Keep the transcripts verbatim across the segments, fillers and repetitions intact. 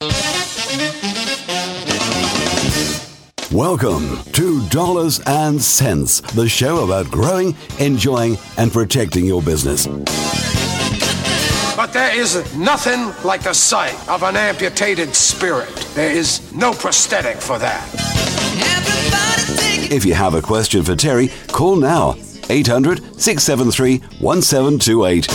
Welcome to Dollars and Cents, the show about growing, enjoying, and protecting your business. But there is nothing like the sight of an amputated spirit. There is no prosthetic for that. If you have a question for Terry, call now. eight hundred, six seven three, one seven two eight.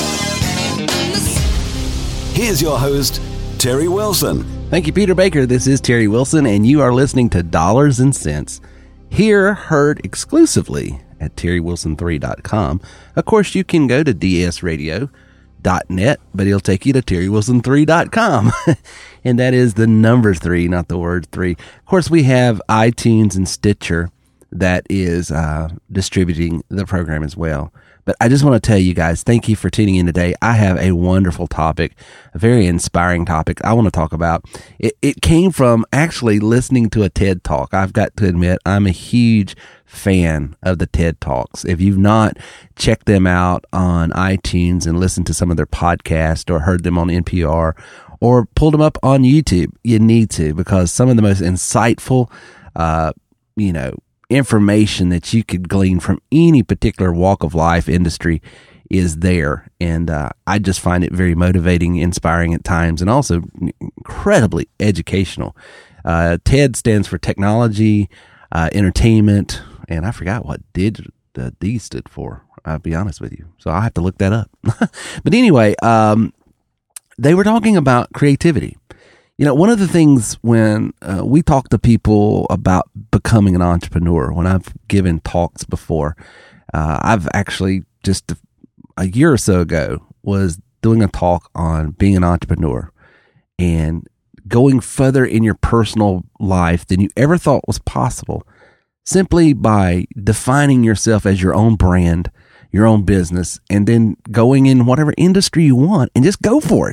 Here's your host, Terry Wilson. Thank you, Peter Baker. This is Terry Wilson, and you are listening to Dollars and Cents. Here, heard exclusively at terry wilson three dot com. Of course, you can go to d s radio dot net, but it'll take you to terry wilson three dot com. And that is the number three, not the word three. Of course, we have iTunes and Stitcher that is uh, distributing the program as well. But I just want to tell you guys, thank you for tuning in today. I have a wonderful topic, a very inspiring topic I want to talk about. It, it came from actually listening to a TED Talk. I've got to admit, I'm a huge fan of the TED Talks. If you've not checked them out on iTunes and listened to some of their podcasts or heard them on N P R or pulled them up on YouTube, you need to, because some of the most insightful, uh, you know, information that you could glean from any particular walk of life industry is there. And uh, I just find it very motivating, inspiring at times, and also incredibly educational. Uh, TED stands for technology, uh, entertainment, and I forgot what did the D stood for. I'll be honest with you. So I'll have to look that up. But anyway, um, they were talking about creativity. You know, one of the things when uh, we talk to people about becoming an entrepreneur, when I've given talks before, uh, I've actually just a, a year or so ago was doing a talk on being an entrepreneur and going further in your personal life than you ever thought was possible, simply by defining yourself as your own brand, your own business, and then going in whatever industry you want and just go for it.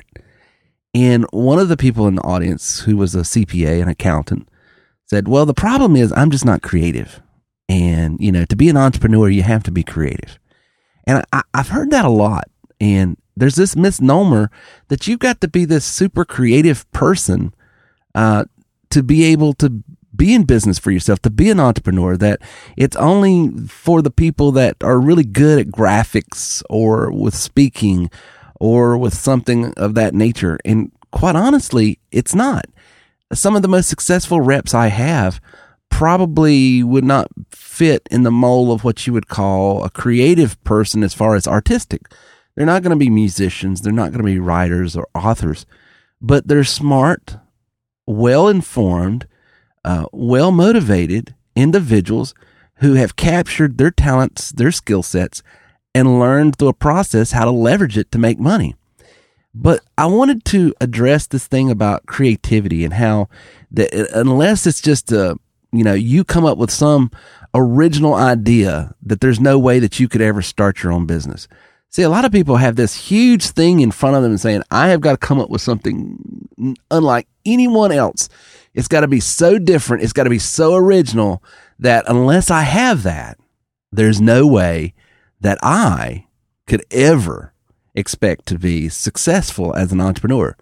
And one of the people in the audience, who was a C P A, an accountant, said, well, the problem is I'm just not creative. And, you know, to be an entrepreneur, you have to be creative. And I, I've heard that a lot. And there's this misnomer that you've got to be this super creative person uh, to be able to be in business for yourself, to be an entrepreneur, that it's only for the people that are really good at graphics or with speaking or with something of that nature. And quite honestly, it's not. Some of the most successful reps I have probably would not fit in the mold of what you would call a creative person as far as artistic. They're not going to be musicians. They're not going to be writers or authors, but they're smart, well-informed, uh, well-motivated individuals who have captured their talents, their skill sets, and learned through a process how to leverage it to make money. But I wanted to address this thing about creativity and how that unless it's just a, you know, you come up with some original idea, that there's no way that you could ever start your own business. See, a lot of people have this huge thing in front of them and saying, I have got to come up with something unlike anyone else. It's got to be so different. It's got to be so original that unless I have that, there's no way that I could ever expect to be successful as an entrepreneur.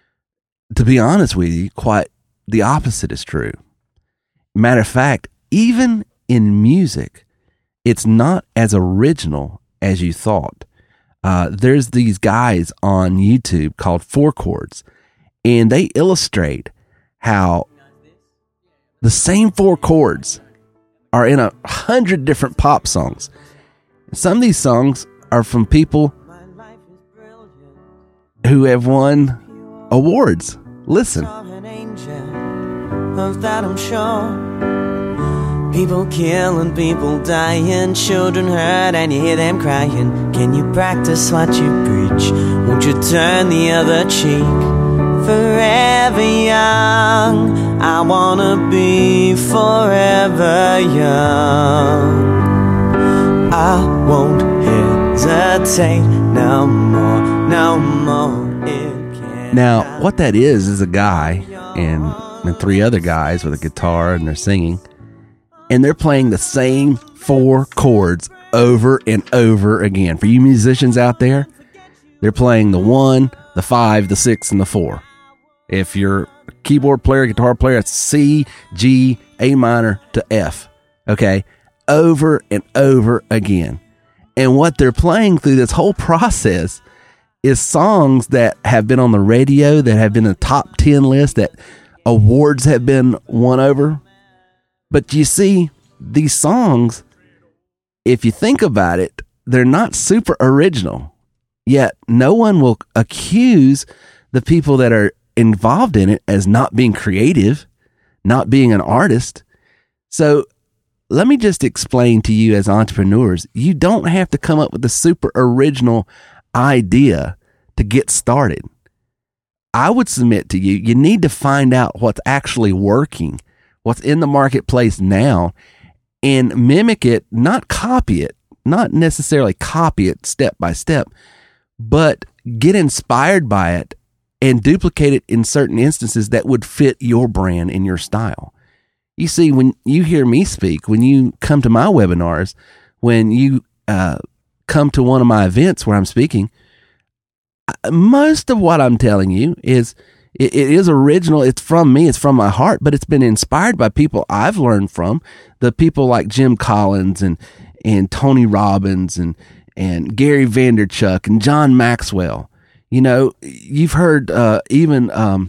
To be honest with you, quite the opposite is true. Matter of fact, even in music, it's not as original as you thought. Uh, there's these guys on YouTube called Four Chords, and they illustrate how the same four chords are in a hundred different pop songs. Some of these songs are from people who have won awards. Listen. Of that I'm sure. People killing, people dying, children hurt, and you hear them crying. Can you practice what you preach? Won't you turn the other cheek? Forever young, I wanna be forever young. I won't hesitate no more, no more. Now, what that is, is a guy and, and three other guys with a guitar, and they're singing, and they're playing the same four chords over and over again. For you musicians out there, they're playing the one, the five, the six, and the four. If you're keyboard player, guitar player, it's C, G, A minor to F. Okay. Over and over again. And what they're playing through this whole process is songs that have been on the radio, that have been in the top ten list, that awards have been won over. But you see, these songs, if you think about it, they're not super original. Yet no one will accuse the people that are involved in it as not being creative, not being an artist. So let me just explain to you as entrepreneurs, you don't have to come up with a super original idea to get started. I would submit to you, you need to find out what's actually working, what's in the marketplace now, and mimic it, not copy it, not necessarily copy it step by step, but get inspired by it and duplicate it in certain instances that would fit your brand and your style. You see, when you hear me speak, when you come to my webinars, when you uh, come to one of my events where I'm speaking, most of what I'm telling you is it, it is original. It's from me. It's from my heart, but it's been inspired by people I've learned from, the people like Jim Collins and and Tony Robbins and and Gary Vaynerchuk and John Maxwell. You know, you've heard uh, even um,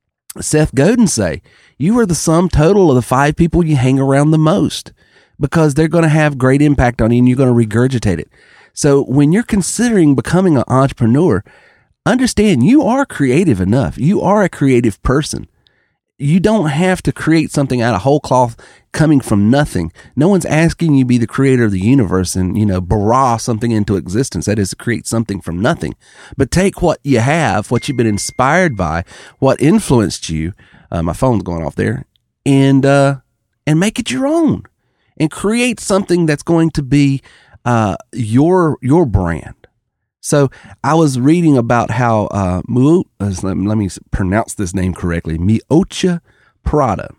Seth Godin say, you are the sum total of the five people you hang around the most, because they're going to have great impact on you and you're going to regurgitate it. So when you're considering becoming an entrepreneur, understand you are creative enough. You are a creative person. You don't have to create something out of whole cloth coming from nothing. No one's asking you to be the creator of the universe and, you know, bara something into existence. That is to create something from nothing. But take what you have, what you've been inspired by, what influenced you. Uh, my phone's going off there, and uh, and make it your own, and create something that's going to be uh, your your brand. So I was reading about how uh, Mu, let me pronounce this name correctly, Miuccia Prada,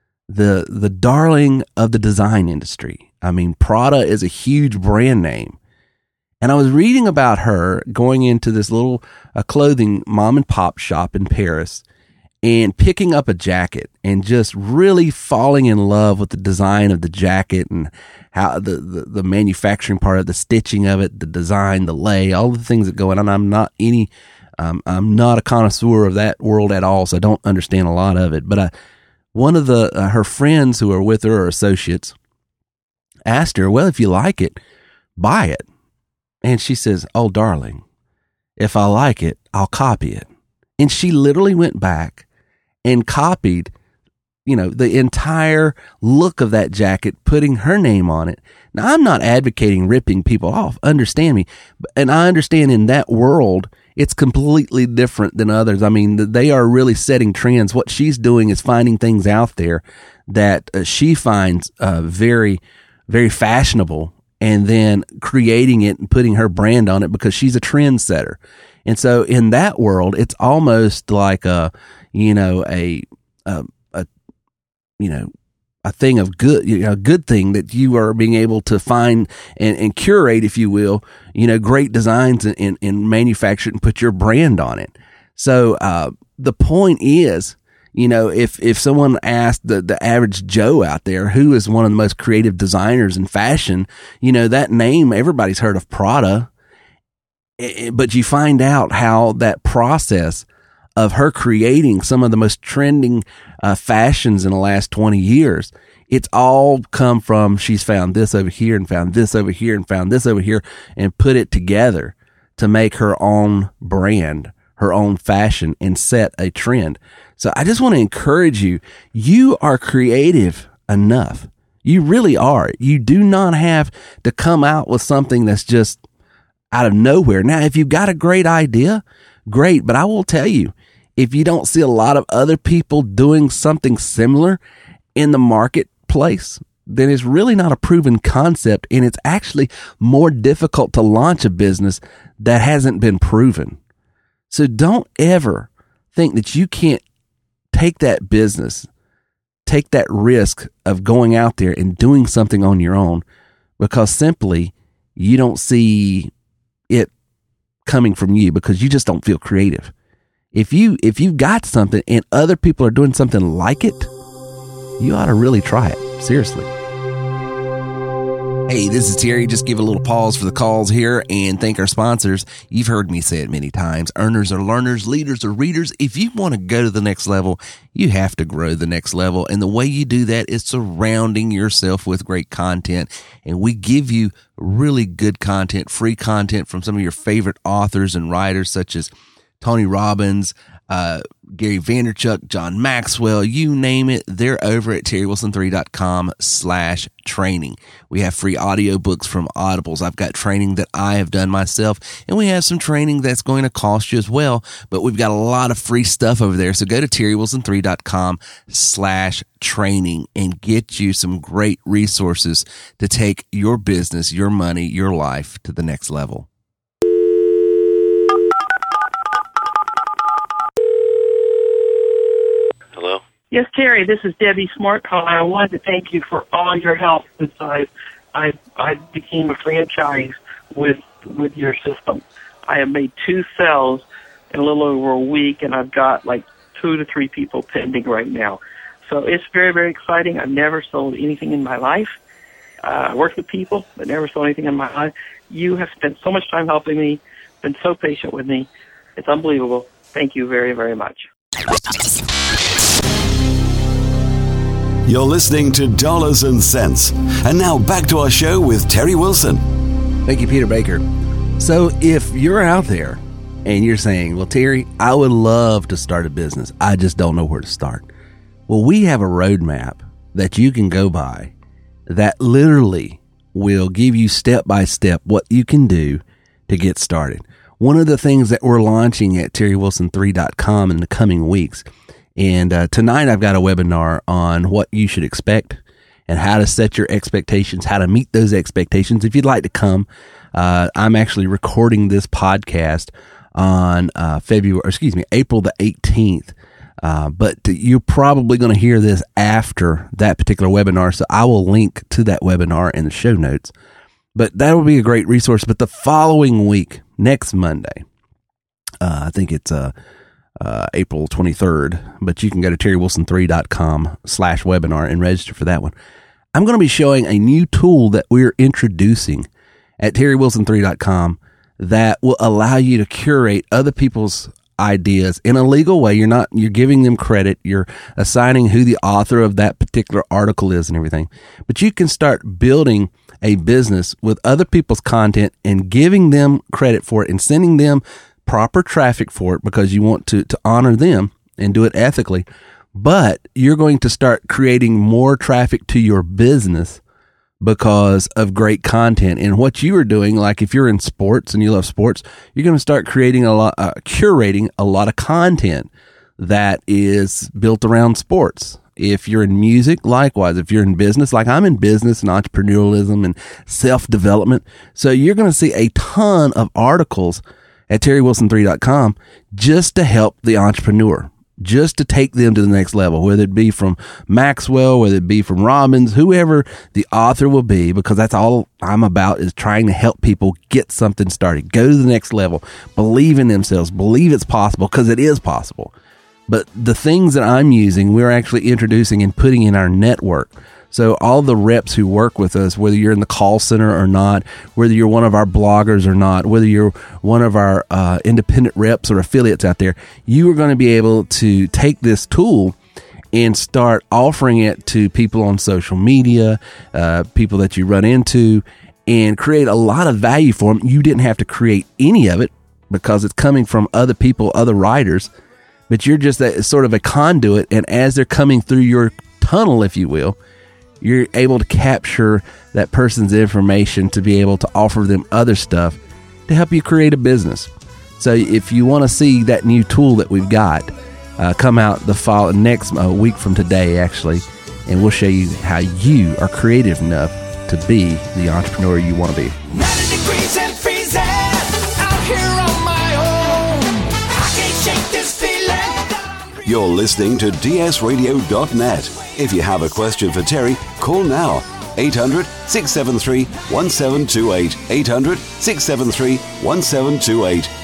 the the darling of the design industry. I mean, Prada is a huge brand name. And I was reading about her going into this little uh, clothing mom and pop shop in Paris and picking up a jacket and just really falling in love with the design of the jacket and how the, the, the manufacturing part of the stitching of it, the design, the lay, all the things that go on. And I'm not any, um, I'm not a connoisseur of that world at all, so I don't understand a lot of it. But I, one of the uh, her friends who are with her, or associates, asked her, well, if you like it, buy it. And she says, oh, darling, if I like it, I'll copy it. And she literally went back and copied, you know, the entire look of that jacket, putting her name on it. Now, I'm not advocating ripping people off, understand me. And I understand in that world, it's completely different than others. I mean, they are really setting trends. What she's doing is finding things out there that uh, she finds uh, very, very fashionable, and then creating it and putting her brand on it because she's a trendsetter. And so in that world, it's almost like a, you know, a, a, a you know, a thing of good, you know, a good thing that you are being able to find and, and curate, if you will, you know, great designs and, and, and manufacture it and put your brand on it. So, uh, the point is, you know, if, if someone asked the, the average Joe out there, who is one of the most creative designers in fashion, you know, that name, everybody's heard of Prada. But you find out how that process of her creating some of the most trending uh, fashions in the last twenty years, it's all come from, she's found this over here and found this over here and found this over here and put it together to make her own brand, her own fashion, and set a trend. So I just want to encourage you, you are creative enough. You really are. You do not have to come out with something that's just out of nowhere. Now, if you've got a great idea, great. But I will tell you, if you don't see a lot of other people doing something similar in the marketplace, then it's really not a proven concept. And it's actually more difficult to launch a business that hasn't been proven. So don't ever think that you can't take that business, take that risk of going out there and doing something on your own, because simply you don't see it coming from you, because you just don't feel creative. If you if you've got something and other people are doing something like it, you ought to really try it. Seriously. Hey, this is Terry. Just give a little pause for the calls here and thank our sponsors. You've heard me say it many times. Earners are learners, leaders are readers. If you want to go to the next level, you have to grow the next level. And the way you do that is surrounding yourself with great content. And we give you really good content, free content from some of your favorite authors and writers such as Tony Robbins, uh, Gary Vaynerchuk, John Maxwell, you name it. They're over at terry wilson three dot com slash training. We have free audiobooks from Audibles. I've got training that I have done myself, and we have some training that's going to cost you as well, but we've got a lot of free stuff over there. So go to terry wilson three dot com slash training and get you some great resources to take your business, your money, your life to the next level. Yes, Terry, this is Debbie Smart calling. I wanted to thank you for all your help since I, I, I became a franchise with with your system. I have made two sales in a little over a week, and I've got like two to three people pending right now. So it's very, very exciting. I've never sold anything in my life. Uh, I worked with people, but never sold anything in my life. You have spent so much time helping me, been so patient with me. It's unbelievable. Thank you very, very much. You're listening to Dollars and Cents. And now back to our show with Terry Wilson. Thank you, Peter Baker. So if you're out there and you're saying, well, Terry, I would love to start a business. I just don't know where to start. Well, we have a roadmap that you can go by that literally will give you step by step what you can do to get started. One of the things that we're launching at terry wilson three dot com in the coming weeks. And uh, tonight I've got a webinar on what you should expect and how to set your expectations, how to meet those expectations. If you'd like to come, uh, I'm actually recording this podcast on uh, February, or excuse me, April the eighteenth. Uh, but you're probably going to hear this after that particular webinar, so I will link to that webinar in the show notes. But that will be a great resource. But the following week, next Monday, uh, I think it's uh, uh, April twenty-third, but you can go to terry wilson three dot com slash webinar and register for that one. I'm going to be showing a new tool that we're introducing at terry wilson three dot com that will allow you to curate other people's ideas in a legal way. You're not, you're giving them credit. You're assigning who the author of that particular article is and everything. But you can start building a business with other people's content and giving them credit for it and sending them proper traffic for it because you want to, to honor them and do it ethically. But you're going to start creating more traffic to your business because of great content. And what you are doing, like if you're in sports and you love sports, you're going to start creating a lot, uh, curating a lot of content that is built around sports. If you're in music, likewise. If you're in business, like I'm in business and entrepreneurialism and self-development. So you're going to see a ton of articles at terry wilson three dot com just to help the entrepreneur, just to take them to the next level, whether it be from Maxwell, whether it be from Robbins, whoever the author will be, because that's all I'm about is trying to help people get something started, go to the next level, believe in themselves, believe it's possible, because it is possible. But the things that I'm using, we're actually introducing and putting in our network. So all the reps who work with us, whether you're in the call center or not, whether you're one of our bloggers or not, whether you're one of our uh, independent reps or affiliates out there, you are going to be able to take this tool and start offering it to people on social media, uh, people that you run into, and create a lot of value for them. You didn't have to create any of it because it's coming from other people, other writers, but you're just a, sort of a conduit. And as they're coming through your tunnel, if you will, you're able to capture that person's information to be able to offer them other stuff to help you create a business. So if you want to see that new tool that we've got uh, come out the fall, next uh, week from today, actually, and we'll show you how you are creative enough to be the entrepreneur you want to be. ninety degrees and freezing out here on my own. I can't shake this feeling. You're listening to D S radio dot net. If you have a question for Terry, call now. eight hundred, six seven three, one seven two eight. eight hundred, six seven three, one seven two eight.